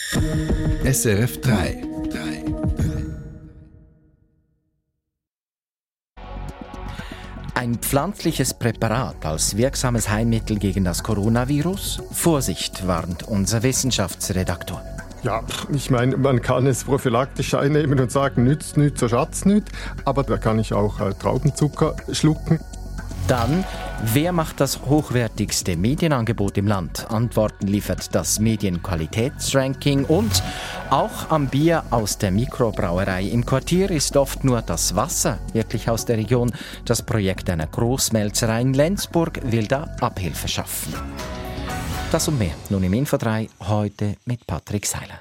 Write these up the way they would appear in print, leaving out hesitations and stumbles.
SRF 3. Ein pflanzliches Präparat als wirksames Heilmittel gegen das Coronavirus? Vorsicht, warnt unser Wissenschaftsredaktor. Ja, ich meine, man kann es prophylaktisch einnehmen und sagen, nützt nichts, so schadet nichts. Aber da kann ich auch Traubenzucker schlucken. Dann, wer macht das hochwertigste Medienangebot im Land? Antworten liefert das Medienqualitätsranking. Und auch am Bier aus der Mikrobrauerei im Quartier ist oft nur das Wasser wirklich aus der Region. Das Projekt einer Großmelzerei in Lenzburg will da Abhilfe schaffen. Das und mehr nun im Info 3, heute mit Patrick Seiler.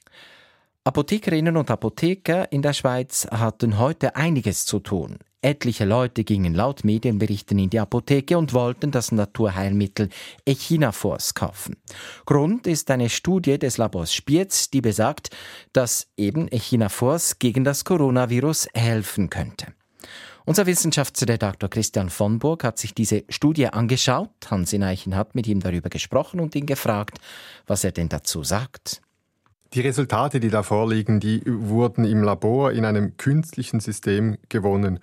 Apothekerinnen und Apotheker in der Schweiz hatten heute einiges zu tun. Etliche Leute gingen laut Medienberichten in die Apotheke und wollten das Naturheilmittel Echinafors kaufen. Grund ist eine Studie des Labors Spiez, die besagt, dass eben Echinafors gegen das Coronavirus helfen könnte. Unser Wissenschaftsredaktor Christian von Burg hat sich diese Studie angeschaut. Hansi Neichen hat mit ihm darüber gesprochen und ihn gefragt, was er denn dazu sagt. Die Resultate, die da vorliegen, die wurden im Labor in einem künstlichen System gewonnen.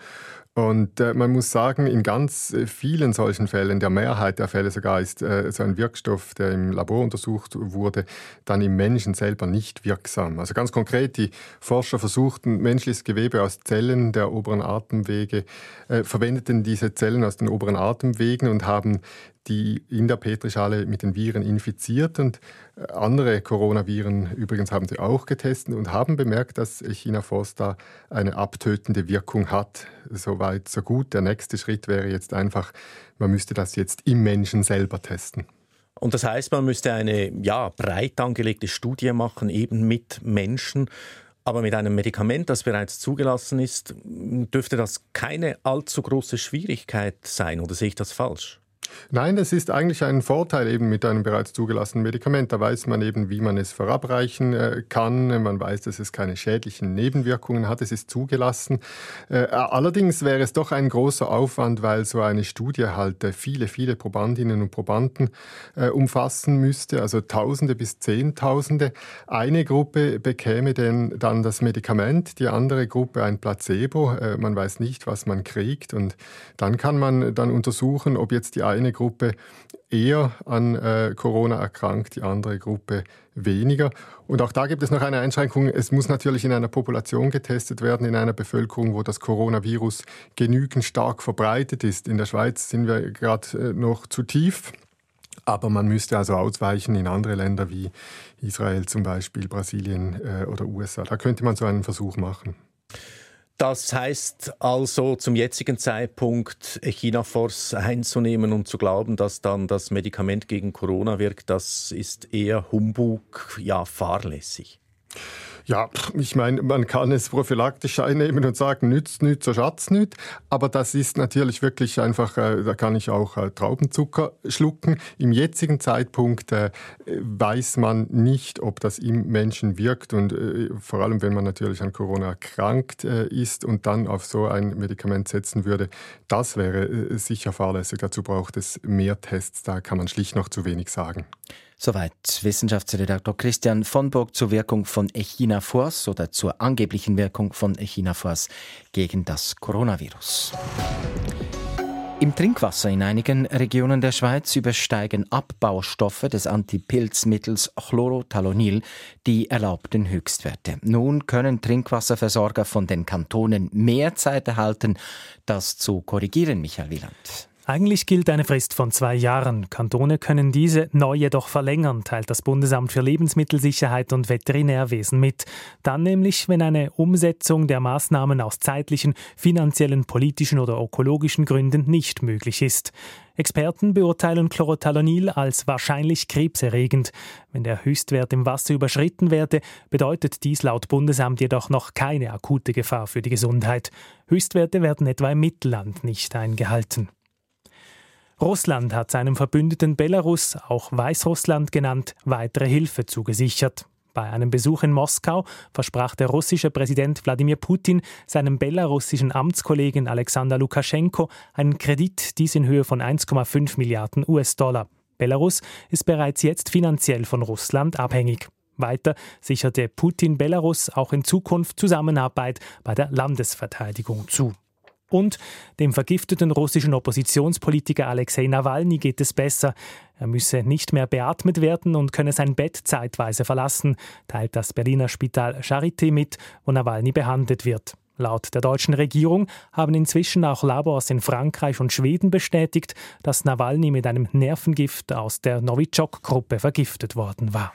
Und man muss sagen, in ganz vielen solchen Fällen, der Mehrheit der Fälle sogar, ist so ein Wirkstoff, der im Labor untersucht wurde, dann im Menschen selber nicht wirksam. Also ganz konkret, die Forscher versuchten, menschliches Gewebe aus Zellen der oberen Atemwege, verwendeten diese Zellen aus den oberen Atemwegen und haben die in der Petrischale mit den Viren infiziert. Und andere Coronaviren übrigens haben sie auch getestet und haben bemerkt, dass Echinafors da eine abtötende Wirkung hat. Soweit, so gut. Der nächste Schritt wäre jetzt einfach, man müsste das jetzt im Menschen selber testen. Und das heißt, man müsste eine breit angelegte Studie machen, eben mit Menschen. Aber mit einem Medikament, das bereits zugelassen ist, dürfte das keine allzu große Schwierigkeit sein. Oder sehe ich das falsch? Nein, das ist eigentlich ein Vorteil eben mit einem bereits zugelassenen Medikament. Da weiß man eben, wie man es verabreichen kann. Man weiß, dass es keine schädlichen Nebenwirkungen hat. Es ist zugelassen. Allerdings wäre es doch ein großer Aufwand, weil so eine Studie halt viele Probandinnen und Probanden umfassen müsste, also Tausende bis Zehntausende. Eine Gruppe bekäme dann das Medikament, die andere Gruppe ein Placebo. Man weiß nicht, was man kriegt. Und dann kann man dann untersuchen, ob jetzt die eine Gruppe eher an Corona erkrankt, die andere Gruppe weniger. Und auch da gibt es noch eine Einschränkung. Es muss natürlich in einer Population getestet werden, in einer Bevölkerung, wo das Coronavirus genügend stark verbreitet ist. In der Schweiz sind wir gerade noch zu tief. Aber man müsste also ausweichen in andere Länder wie Israel zum Beispiel, Brasilien oder USA. Da könnte man so einen Versuch machen. Das heißt also zum jetzigen Zeitpunkt Echinafors einzunehmen und zu glauben, dass dann das Medikament gegen Corona wirkt, das ist eher Humbug, fahrlässig. Ja, ich meine, man kann es prophylaktisch einnehmen und sagen, nützt nichts, so schadet nichts. Aber das ist natürlich wirklich einfach, da kann ich auch Traubenzucker schlucken. Im jetzigen Zeitpunkt weiß man nicht, ob das im Menschen wirkt. Und vor allem, wenn man natürlich an Corona erkrankt ist und dann auf so ein Medikament setzen würde, das wäre sicher fahrlässig. Dazu braucht es mehr Tests. Da kann man schlicht noch zu wenig sagen. Soweit Wissenschaftsredaktor Christian von Burg zur Wirkung von Echinafors oder zur angeblichen Wirkung von Echinafors gegen das Coronavirus. Im Trinkwasser in einigen Regionen der Schweiz übersteigen Abbaustoffe des Antipilzmittels Chlorothalonil die erlaubten Höchstwerte. Nun können Trinkwasserversorger von den Kantonen mehr Zeit erhalten, das zu korrigieren, Michael Wieland. Eigentlich gilt eine Frist von 2 Jahren. Kantone können diese neu jedoch verlängern, teilt das Bundesamt für Lebensmittelsicherheit und Veterinärwesen mit. Dann nämlich, wenn eine Umsetzung der Maßnahmen aus zeitlichen, finanziellen, politischen oder ökologischen Gründen nicht möglich ist. Experten beurteilen Chlorothalonil als wahrscheinlich krebserregend. Wenn der Höchstwert im Wasser überschritten werde, bedeutet dies laut Bundesamt jedoch noch keine akute Gefahr für die Gesundheit. Höchstwerte werden etwa im Mittelland nicht eingehalten. Russland hat seinem Verbündeten Belarus, auch Weißrussland genannt, weitere Hilfe zugesichert. Bei einem Besuch in Moskau versprach der russische Präsident Wladimir Putin seinem belarussischen Amtskollegen Alexander Lukaschenko einen Kredit, dies in Höhe von 1,5 Milliarden US-Dollar. Belarus ist bereits jetzt finanziell von Russland abhängig. Weiter sicherte Putin Belarus auch in Zukunft Zusammenarbeit bei der Landesverteidigung zu. Und dem vergifteten russischen Oppositionspolitiker Alexei Nawalny geht es besser. Er müsse nicht mehr beatmet werden und könne sein Bett zeitweise verlassen, teilt das Berliner Spital Charité mit, wo Nawalny behandelt wird. Laut der deutschen Regierung haben inzwischen auch Labors in Frankreich und Schweden bestätigt, dass Nawalny mit einem Nervengift aus der Novichok-Gruppe vergiftet worden war.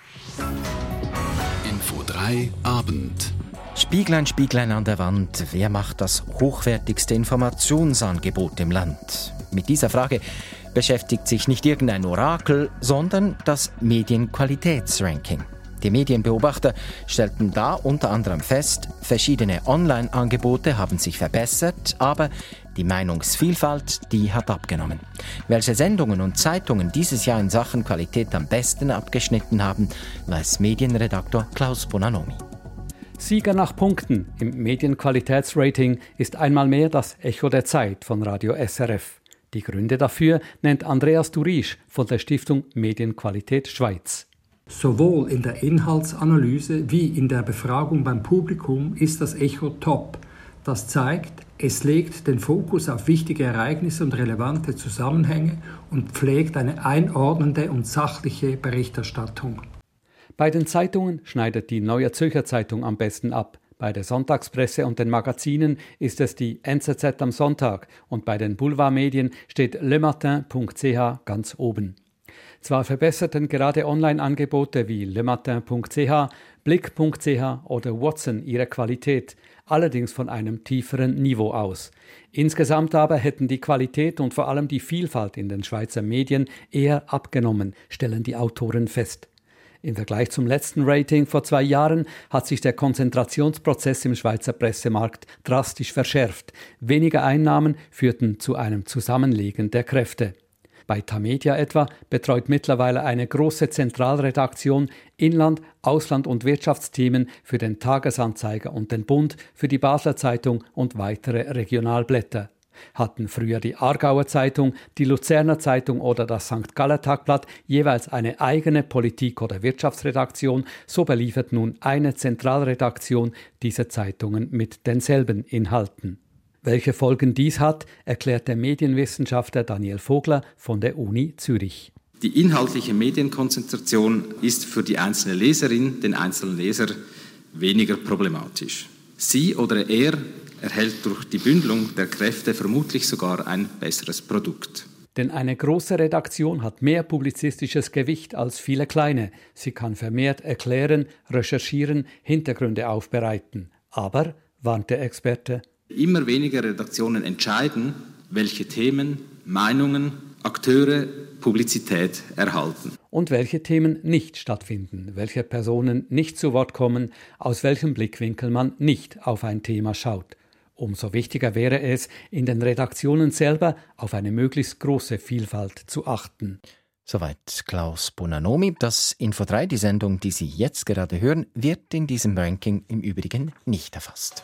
Info 3 Abend. Spieglein, Spieglein an der Wand, wer macht das hochwertigste Informationsangebot im Land? Mit dieser Frage beschäftigt sich nicht irgendein Orakel, sondern das Medienqualitätsranking. Die Medienbeobachter stellten da unter anderem fest, verschiedene Online-Angebote haben sich verbessert, aber die Meinungsvielfalt, die hat abgenommen. Welche Sendungen und Zeitungen dieses Jahr in Sachen Qualität am besten abgeschnitten haben, weiß Medienredaktor Klaus Bonanomi. Sieger nach Punkten im Medienqualitätsrating ist einmal mehr das Echo der Zeit von Radio SRF. Die Gründe dafür nennt Andreas Durisch von der Stiftung Medienqualität Schweiz. Sowohl in der Inhaltsanalyse wie in der Befragung beim Publikum ist das Echo top. Das zeigt, es legt den Fokus auf wichtige Ereignisse und relevante Zusammenhänge und pflegt eine einordnende und sachliche Berichterstattung. Bei den Zeitungen schneidet die Neue Zürcher Zeitung am besten ab. Bei der Sonntagspresse und den Magazinen ist es die NZZ am Sonntag und bei den Boulevardmedien steht lematin.ch ganz oben. Zwar verbesserten gerade Online-Angebote wie lematin.ch, blick.ch oder Watson ihre Qualität, allerdings von einem tieferen Niveau aus. Insgesamt aber hätten die Qualität und vor allem die Vielfalt in den Schweizer Medien eher abgenommen, stellen die Autoren fest. Im Vergleich zum letzten Rating vor 2 Jahren hat sich der Konzentrationsprozess im Schweizer Pressemarkt drastisch verschärft. Weniger Einnahmen führten zu einem Zusammenlegen der Kräfte. Bei Tamedia etwa betreut mittlerweile eine große Zentralredaktion Inland-, Ausland- und Wirtschaftsthemen für den Tagesanzeiger und den Bund, für die Basler Zeitung und weitere Regionalblätter. Hatten früher die Aargauer Zeitung, die Luzerner Zeitung oder das St. Galler Tagblatt jeweils eine eigene Politik- oder Wirtschaftsredaktion, so beliefert nun eine Zentralredaktion diese Zeitungen mit denselben Inhalten. Welche Folgen dies hat, erklärt der Medienwissenschaftler Daniel Vogler von der Uni Zürich. Die inhaltliche Medienkonzentration ist für die einzelne Leserin, den einzelnen Leser, weniger problematisch. Sie oder er erhält durch die Bündelung der Kräfte vermutlich sogar ein besseres Produkt. Denn eine große Redaktion hat mehr publizistisches Gewicht als viele kleine. Sie kann vermehrt erklären, recherchieren, Hintergründe aufbereiten. Aber, warnt der Experte, immer weniger Redaktionen entscheiden, welche Themen, Meinungen, Akteure Publizität erhalten. Und welche Themen nicht stattfinden, welche Personen nicht zu Wort kommen, aus welchem Blickwinkel man nicht auf ein Thema schaut. Umso wichtiger wäre es, in den Redaktionen selber auf eine möglichst große Vielfalt zu achten. Soweit Klaus Bonanomi. Das Info 3, die Sendung, die Sie jetzt gerade hören, wird in diesem Ranking im Übrigen nicht erfasst.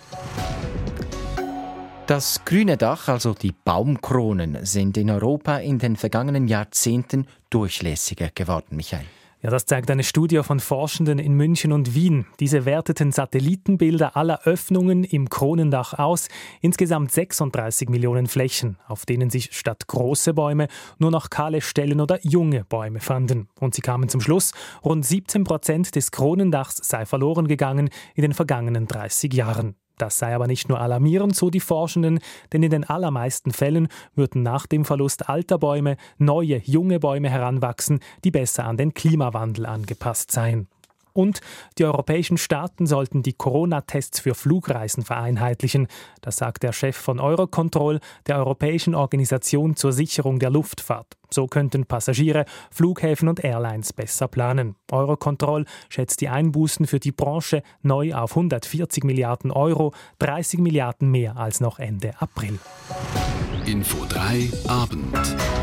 Das grüne Dach, also die Baumkronen, sind in Europa in den vergangenen Jahrzehnten durchlässiger geworden, Michael. Ja, das zeigt eine Studie von Forschenden in München und Wien. Diese werteten Satellitenbilder aller Öffnungen im Kronendach aus. Insgesamt 36 Millionen Flächen, auf denen sich statt große Bäume nur noch kahle Stellen oder junge Bäume fanden. Und sie kamen zum Schluss, rund 17% des Kronendachs sei verloren gegangen in den vergangenen 30 Jahren. Das sei aber nicht nur alarmierend, so die Forschenden, denn in den allermeisten Fällen würden nach dem Verlust alter Bäume neue, junge Bäume heranwachsen, die besser an den Klimawandel angepasst seien. Und die europäischen Staaten sollten die Corona-Tests für Flugreisen vereinheitlichen. Das sagt der Chef von Eurocontrol, der Europäischen Organisation zur Sicherung der Luftfahrt. So könnten Passagiere, Flughäfen und Airlines besser planen. Eurocontrol schätzt die Einbußen für die Branche neu auf 140 Milliarden Euro, 30 Milliarden mehr als noch Ende April. Info 3 Abend.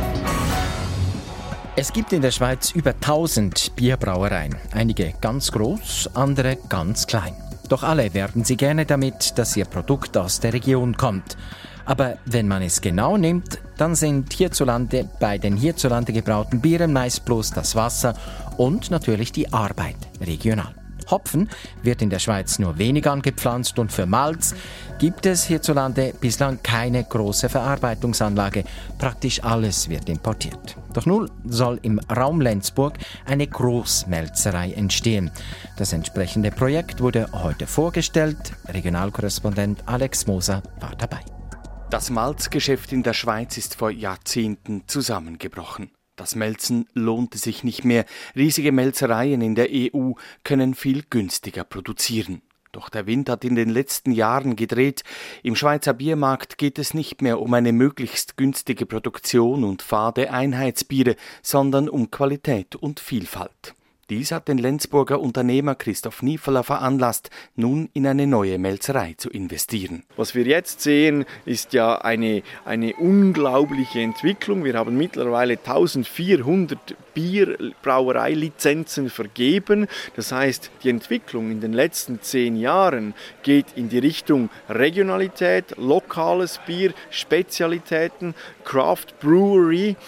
Es gibt in der Schweiz über 1000 Bierbrauereien. Einige ganz groß, andere ganz klein. Doch alle werben sie gerne damit, dass ihr Produkt aus der Region kommt. Aber wenn man es genau nimmt, dann sind bei den hierzulande gebrauten Bieren meist bloß das Wasser und natürlich die Arbeit regional. Hopfen wird in der Schweiz nur wenig angepflanzt und für Malz gibt es hierzulande bislang keine große Verarbeitungsanlage. Praktisch alles wird importiert. Doch nun soll im Raum Lenzburg eine Großmelzerei entstehen. Das entsprechende Projekt wurde heute vorgestellt. Regionalkorrespondent Alex Moser war dabei. Das Malzgeschäft in der Schweiz ist vor Jahrzehnten zusammengebrochen. Das Melzen lohnte sich nicht mehr. Riesige Melzereien in der EU können viel günstiger produzieren. Doch der Wind hat in den letzten Jahren gedreht. Im Schweizer Biermarkt geht es nicht mehr um eine möglichst günstige Produktion und fade Einheitsbiere, sondern um Qualität und Vielfalt. Dies hat den Lenzburger Unternehmer Christoph Niefeler veranlasst, nun in eine neue Melzerei zu investieren. Was wir jetzt sehen, ist ja eine unglaubliche Entwicklung. Wir haben mittlerweile 1400 Bierbrauereilizenzen vergeben. Das heißt, die Entwicklung in den letzten 10 Jahren geht in die Richtung Regionalität, lokales Bier, Spezialitäten, Craft Brewery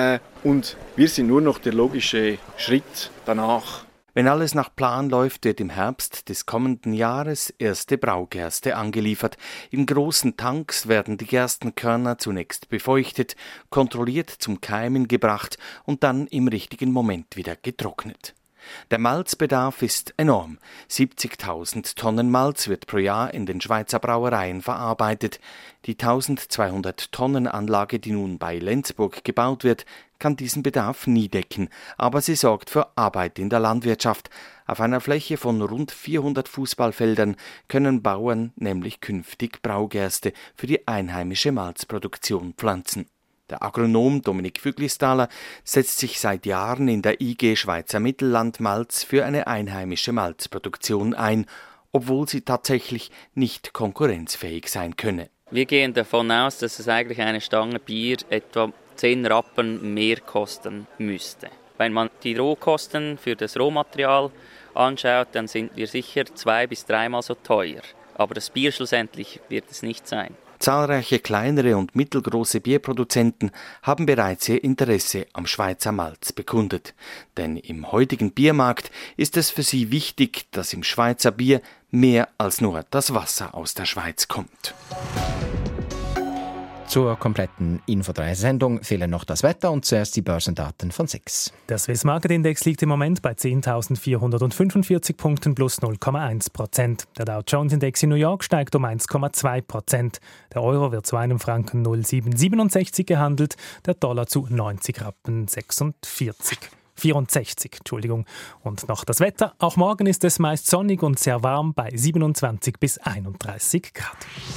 und wir sind nur noch der logische Schritt danach. Wenn alles nach Plan läuft, wird im Herbst des kommenden Jahres erste Braugerste angeliefert. In großen Tanks werden die Gerstenkörner zunächst befeuchtet, kontrolliert zum Keimen gebracht und dann im richtigen Moment wieder getrocknet. Der Malzbedarf ist enorm. 70.000 Tonnen Malz wird pro Jahr in den Schweizer Brauereien verarbeitet. Die 1200 Tonnen Anlage, die nun bei Lenzburg gebaut wird, kann diesen Bedarf nie decken, aber sie sorgt für Arbeit in der Landwirtschaft. Auf einer Fläche von rund 400 Fußballfeldern können Bauern nämlich künftig Braugerste für die einheimische Malzproduktion pflanzen. Der Agronom Dominik Füglistaler setzt sich seit Jahren in der IG Schweizer Mittelland Malz für eine einheimische Malzproduktion ein, obwohl sie tatsächlich nicht konkurrenzfähig sein könne. Wir gehen davon aus, dass es eigentlich eine Stange Bier etwa 10 Rappen mehr kosten müsste. Wenn man die Rohkosten für das Rohmaterial anschaut, dann sind wir sicher 2- bis 3-mal so teuer. Aber das Bier schlussendlich wird es nicht sein. Zahlreiche kleinere und mittelgroße Bierproduzenten haben bereits ihr Interesse am Schweizer Malz bekundet. Denn im heutigen Biermarkt ist es für sie wichtig, dass im Schweizer Bier mehr als nur das Wasser aus der Schweiz kommt. Zur kompletten Info3-Sendung fehlen noch das Wetter und zuerst die Börsendaten von SIX. Der Swiss Market Index liegt im Moment bei 10.445 Punkten plus 0,1%. Der Dow Jones Index in New York steigt um 1,2%. Der Euro wird zu einem Franken 0,767 gehandelt, der Dollar zu 90 Rappen 64. Und noch das Wetter. Auch morgen ist es meist sonnig und sehr warm bei 27 bis 31 Grad.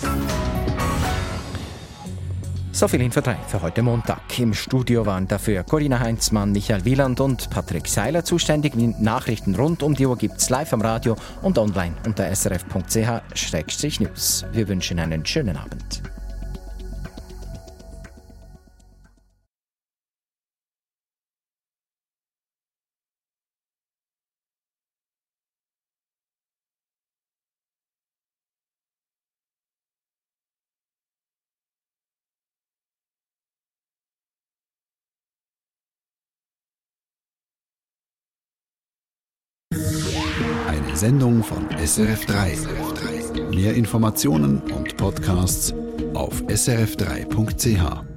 So viel Info3 für heute Montag. Im Studio waren dafür Corinna Heinzmann, Michael Wieland und Patrick Seiler zuständig. Die Nachrichten rund um die Uhr gibt es live am Radio und online unter srf.ch/news. Wir wünschen einen schönen Abend. Eine Sendung von SRF3. Mehr Informationen und Podcasts auf srf3.ch.